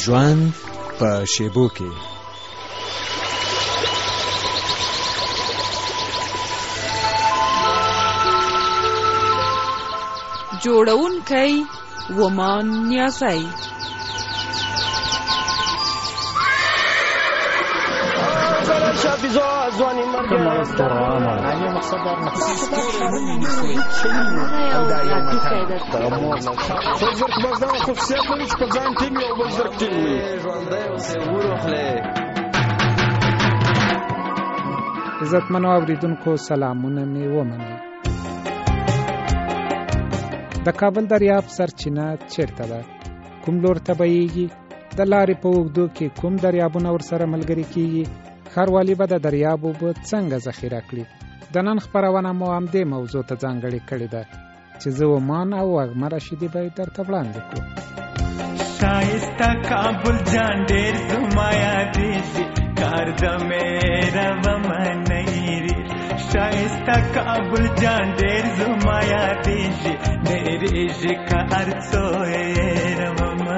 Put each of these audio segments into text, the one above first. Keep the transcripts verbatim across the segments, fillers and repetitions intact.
ژوند په شیبو کې. جوړونکی ومان نیازی. عزتمنو اوریدونکو سلامونه می ومنئ. د کابل دریاب سرچینه چیرته ده؟ کوم لور ته بهیږي؟ د لارې په اوږدو کې کوم دریابونه ورسره ملګري کیږي؟ ښاروالي به د دریاب اوبه څنګه ذخیره کړي؟ د نن خپرونه مو همدې موضوع ته ځانګړې کړې ده چې زه ومان او وږمه رشیدي به یې درته وړاندې کړو. شایسته کابل جان ډېر زما یادېږي، کار د میره ومنیري. شایسته کابل جان ډېر زما یادېږي، ډېرېږي که هر څو یې رومه.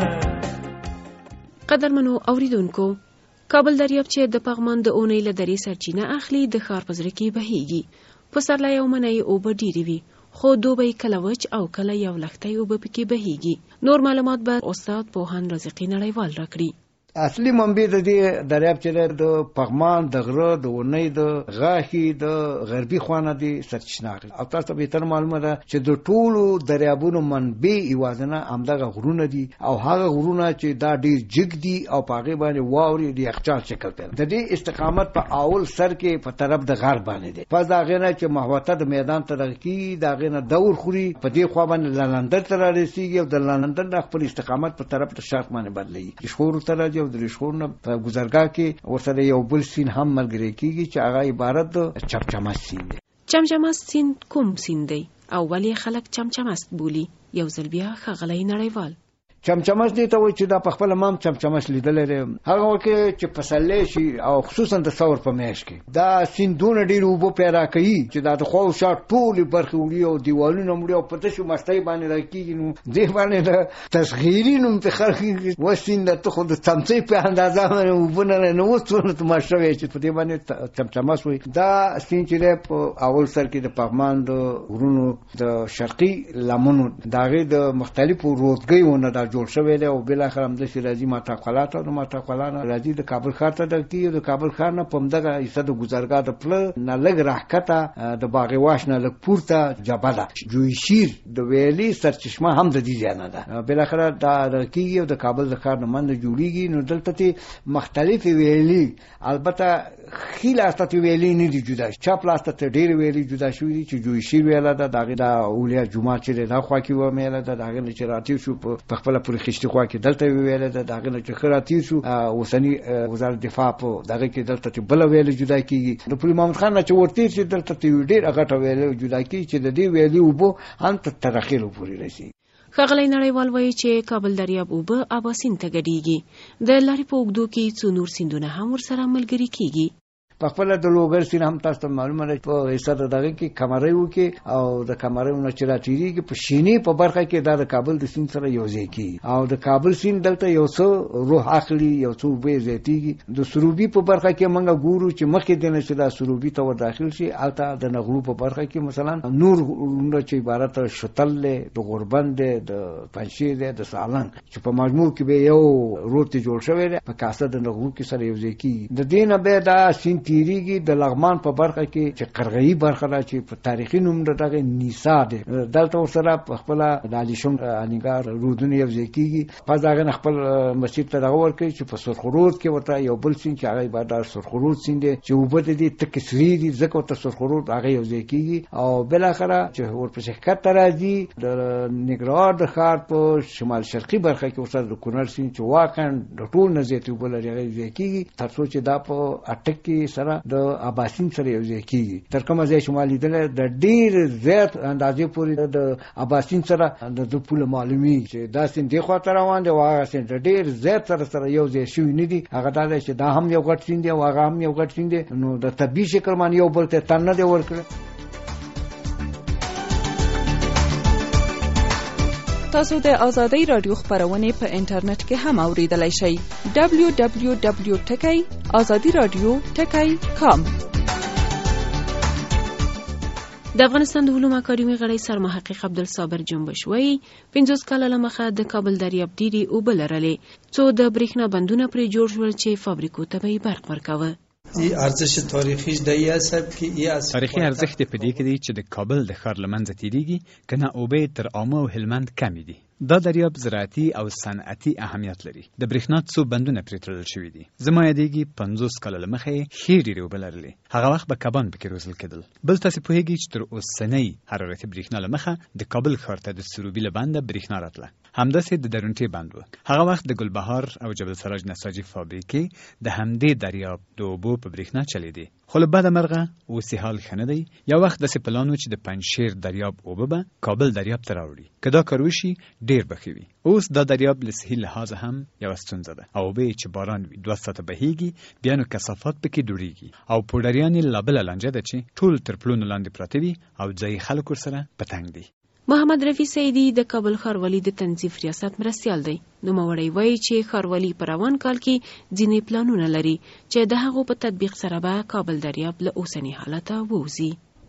قدرمنو اوریدونکو، کابل دریاب چې د پغمان د اونۍ له درې سرچینه اخلي، د ښار په زړه کې بهیږي. پسرلی او منی اوبه ډېرې وي، خو دوبی کله وچ او کله یو لښتی اوبه پکې بهیږي. نور معلومات به استاد پوهاند رازقي نړیوال راکړي. اصلي منبع د دې دریاب چې د پغمان د غره د اونۍ د غاښي د غربي خوانه دي سرچینه اخلي. او تاسو ته بهتر معلومه ده چې د ټولو دریابونو منبع یوازینه همدغه غرونه دي، او هغه غرونه چې دا ډېر جګ دي او په هغې باندې واورې د یخچال شکل پیدا. د دې استقامت په اول سر کې په طرف د غرب باندې دی. پس د هغې نه چې محوطه د میدان ته دغه کېږي، د هغې نه دور خوري، په دې خوا باندې لندن ته رارسېږي او د لندن نه خپل استقامت په طرف د شرق باندې بدلوي، شخور ته راځي او د رشخور نه په ګذرګاه کې ورسره یو بل سیند هم ملګری کېږي چې هغه عبارت د چمچمست سیند دی. چمچمست سیند کوم سیند دی او ولې خلک چمچمست بولي؟ یو ځل بیا ښاغلی نړیوال. چمچمست دی ته وایي چې دا په خپله ما هم چمچمست لیدلی دی. هغه وخت کې چې پسرلی شي او خصوصا د ثور په میاشت کې دا سیندونه ډېرې اوبه پیدا کوي چې دا د خوا او شا ټولې برخې وړي او دیوالونه وړي او په تشو مستۍ باندې راکېږي. نو دې باندې د تصغیري نوم پې خلک و سیند ته خو د څمڅۍ په اندازه باندې اوبه نه لري. نو اوس څونه تماشا وایي چې په دې باندې چمچمست وایي. دا سیند چې دی په اول سر کې د پغمان د غرونو د شرقي لمنو د هغې د مختلفو رودګیونه دا جوړ شوی دی او بالاخره همداسې راځي ماتاقلا ته، د ماتاقلا نه راځي د کابل ښار ته ډک کېږي. د کابل ښار نه په همدغه حصه د ګذرګاه د پله نه لږ راښکته د باغ واش نه لږ پورته جبه ده. جویشیر د ویلي سرچشمه هم د دې ځای نه ده. بالاخره دا ډک کېږي او د کابل د ښار نه منځ جوړېږي. نو دلته چې مختلفې ویلي، البته ښي لاس ته ویلي نه دي جدا، چپ لاس ته ډېرې ویلي جدا شوي دي چې جویشیر ویله ده، د هغې د اولیا جومات چې دی دا خوا کې ومیله ده، د هغې نه چې راتېر شو په خپله پورې خشتي خوا کې دلته ویله ده، د هغې نه چې ښه راتېر شو اوسني وزارت دفاع په دغه کې دلته چې بله ویله جدا کېږي. د پولي محمد خان نه چې ورتېر شي دلته ته یو ډېره غټه ویله جدا کېږي چې د دې ویلې اوبه هم تر ترخیلو پورې رسېږي. ښاغلی نړیوال وایي چې کابل دریاب اوبه ابا سیند ته ګډېږي. د لارې په اوږدو کې څو نور سیندونه هم ورسره ملګري کېږي. په خپله د لوګر سیند هم تاسو ته معلومه ده په حصه د دغه کې کمریو کې او د کمریو نه چې راتېرېږي په شینې په برخه کې دا د کابل د سیند سره یو ځای کېږي او د کابل سیند دلته یو څه روح اخلي، یو څه اوبه یې زیاتېږي. د سروبي په برخه کې موږ ګورو چې مخکې دی نه چې دا سروبي ته ور داخل شي، هلته د نغلو په برخه کې مثلا نور غرونه چې عبارت شتل دی، د غوربند دی، د پنجشیر دی، د سالنګ چې په مجموع کې به یو رود جوړ شوی دی په کاسه د نغلو کې سره یو ځای کېږي. د دې نه بیا دا سیند تیریږي د لغمان په برخه کې چې قرغه‌ای برخه ده چې په تاریخي نوم دغه نیسا دی، دلته ورسره په خپله د علیشنګ انیګار رودونه یو ځای کېږي. پس د هغې نه خپل مسجد ته دغه ورکوي چې په سرخرود کې ورته یو بل سیند چې هغه عبارت د سرخرود سیند دی چې اوبه د دې تکې سرې دي ځکه ورته سرخرود هغه یو ځای کېږي. او بالاخره چې ورپسې ښکته راځي د ننګرهار د ښار په شمال شرقي برخه کې ورسره د کونړ سیند چې واقعا د ټول نه زیاتې اوبه لري هغه یو ځای کېږي، تر څو چې دا په اټک کې سره د اباسین سره یو ځای کېږي. تر کومه ځای چې ما لیدلی د ډېر زیات اندازې پورې د اباسین سره د پوله معلومېږي چې دا سیند دې خوا ته روان دی او هغه سیند ډېر زیات سره سره یو ځای شوي نه دي. هغه دا دی چې دا هم یو غټ سیند دی او هغه هم یو غټ سیند دی، نو د طبیعي شکل باندې یو بل ته تن نه دی ورکړی. تاسو د آزادۍ رادیو خبرونه په انټرنیټ کې هم اوریدلای شئ. دبلیو دبلیو دبلیو ټکی آزادي رادیو ټکی کام. د افغانستان د علومو اکاډمي غړی سرمحقق عبدالصابر جنبش وایي پنځوس کاله له مخه د کابل دریاب ډېرې اوبه لرلې، څو د برېښنا بندونه پرې جوړ شول چې فابریکو ته به یې برق ورکاوه. این ارزش تاریخیش در این است که این از تاریخي ارزښت په دې کې دی چې د کابل د ښار له منځه تېرېږي، که نه اوبه تر عامه او هلمند کمې دي. دا دریاب زراعتي او صنعتي اهمیت لري. د برېښنا څو بندونه پرې تړل شوي دي. زما یادېږي پنځوس کاله له مخه یې ښې ډېرې اوبه لرلې. هغه وخت به کبان پکې روزل کېدل. بل تاسې پوهېږئ چې تر اوسنۍ حرارتي برېښنا له مخه د کابل ښار ته د سروبي له بنده برېښنا راتله. همداسې د درونټې بند و. هغه وخت د ګلبهار او جبل سراج نساجي فابریکې د همدې دریاب د اوبو په برېښنا چلېدې. خو له بده مرغه اوس یې حال ښه نه دی. یو وخت داسې پلان و چې د پنجشیر دریاب اوبه به کابل دریاب ته راوړي. که دا کار وشي ډېر به ښه وي. اوس دا دریاب له صحي لحاظه هم یوه ستونزه ده. او اوبه چې باران وي دوه ساعته بهیږي، بیا نو کثافات پکې دوړېږي او پوډریان یې لا بله لانجه ده چې ټول تر پلونو لاندې پراته وي او ځایي خلک ورسره په تنګ دي. محمد رفیع سیدي د کابل ښاروالي د تنظیف ریاست مرستیال دی. نوموړی وایي چې ښاروالي په روان کال کې ځینې پلانونه لري چې د هغو په تطبیق سره به کابل دریاب له اوسني حالته ووځي.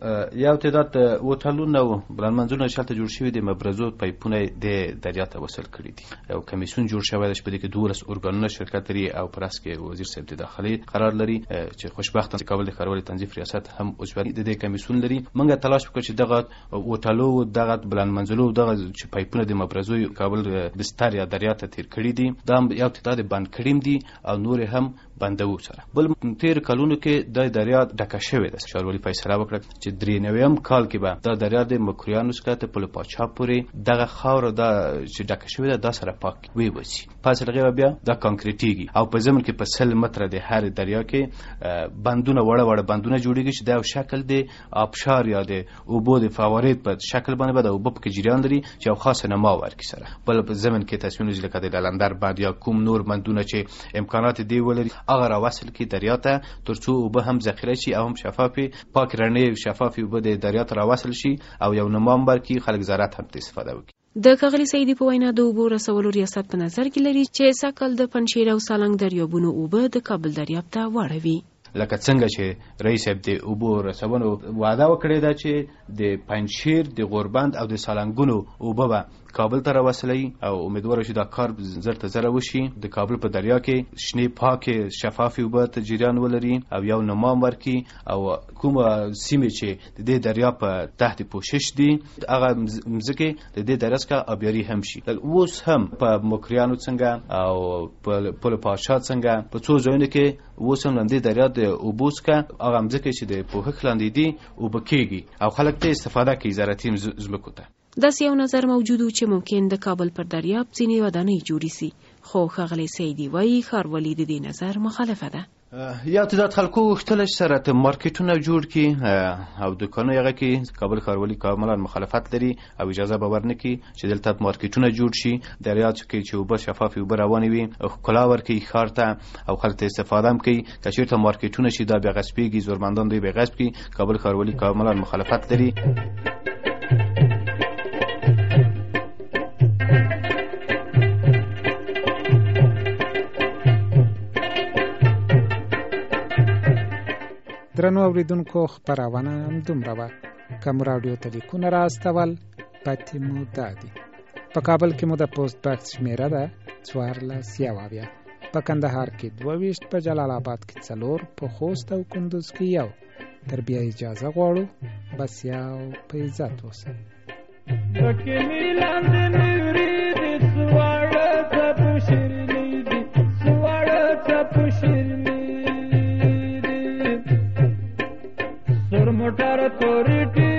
یو تعداد هوټلونه او بلندمنزلونه چې هلته جوړ شوي دي مبرزو پایپونه د دریاب ته وصل کړي دي. یو کمیسیون جوړ شوی دی چې په دې کې دولس ارګانونه شرکت لري او په راس کې وزیر صاحب د داخلي قرار لري چې خوشبختانه کابل د ښاروالي تنظیف ریاست هم عضو د دې کمیسیون لري. موږ تلاش وکړو چې دغه هوټلو دغه بلندمنزلو دغه چې پایپونه د مبرزو کابل د ستر یا دریاب ته تیر کړي دي دا یو تعداد بند کړیم دي او نور هم بندو سره. بل تیر کلونو کې د دریاب ډکه شوې ده. ښاروالي فیصله وکړه چې درې نویم کال کې به دا دریاب د مکریانو څخه ته پل پاچا پورې دغه خاوره دا چې ډکه شوې ده دا سره پاک وي وسی. پس هغه بیا دا کانکریټیږي او په زمين کې په سل متره د هر دریا کې بندونه وړه وړه بندونه جوړیږي چې دا یو شکل دی آبشار یا د اوبو د فوارید په شکل باندې به د اوبو په جریان لري چې یو خاصه نما ورکړي سره. بل په زمين کې تصمیم نیول کېده د لندر بند یا کوم نور بندونه چې امکانات دی ولري هغه را وصل کی دریا ته ترڅو اوبه هم ذخیره شي او هم شفافي پاک رڼې شفافي اوبه د دریا ته را وصل شي او یو نمامبر کی خلک زراعت هم استفاده وکړي. د ښاغلي سیدي په وینا د اوبو رسولو ریاست په نظر کې لري چې سږکال د پنجشیر او سالنګ دریابونو اوبه د کابل دریاب ته واړوي. لکه څنګه چې رئیس صاحب د اوبو رسونو وعده وکړې ده چې د پنجشیر د غوربند او د سالنګونو اوبه به کابل ته راوصلوي او امیدوار شو دا کار زر ته زر وشي. د کابل په دریا کې شنې پاکې شفافې اوبه ته جریان ولري او یو نمام ورکړي او کومه سیمې چې د دې دریا په تحت پوشش دي هغه مځکې د دې دریا څخه آبیاري هم شي. اوس هم په مکریانو څنګه او په پل پاشا څنګه په څو ځایونو کې اوس هم د دریا د اوبو څخه هغه مځکې چې د پوهک لاندې دي اوبه کېږي او خلک ته استفاده کوي زراعتي ځمکو ته. داسې یو نظر موجود و چې ممکن د کابل پر دریاب ځینې ودانۍ جوړې سي، خو ښاغلی سیدي وایي ښاروالي د دې نظر مخالفه ده. یا تعداد خلکو غوښتل چې سره ته مارکیټونه جوړ کړي او دکانونه یې کې کابل ښاروالي کاملا مخالفت لري او اجازه به ورنکړي چې دلته مارکیټونه جوړ شي. دریا کې چې اوبه شفافې اوبه روانې وي ښکلا ورکړي ښار ته او خلک ته استفاده هم کوي. که چېرته مارکیټونه شي دا بیا غصبېږي زورمندان دوی بیا غصب کړي. کابل ښاروالي کاملا مخالفت لري. درنو اوریدونکو خپرونه هم دومره وه. که مو راډیو ته لیکونه رااستول پتې مو دا دي. په کابل کې مو د پوسټ باکس شمېره ده څوارلس یو اویا، په کندهار کې دوه ویشت، په جلال آباد کې څلور، په خوست او کندوز کې یو. تر بیا اجازه غواړو بس یو په عزت اوسئ. मोटर तोरी